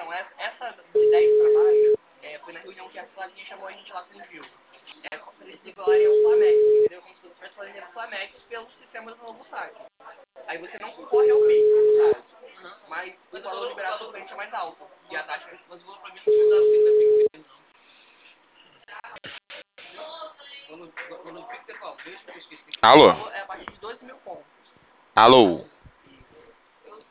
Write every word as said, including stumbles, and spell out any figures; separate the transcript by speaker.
Speaker 1: Então, essa, essa de dez para baixo, é, foi na reunião que a Flavinha chamou a gente lá com o Gil. É, eles igualarem ao Flamex, entendeu? Como se você estivesse fazendo Flamex pelo sistema do novo saque. Aí você não concorre ao Pix, no caso. Uhum. Mas o valor liberado pelo cliente é mais alto. E a taxa... Mas o valor pra mim não tinha dado Pix, é Pix, não. O valor do Pix é qual? Deixa eu pesquisar.
Speaker 2: Alô?
Speaker 1: É a partir de doze mil pontos.
Speaker 2: Alô?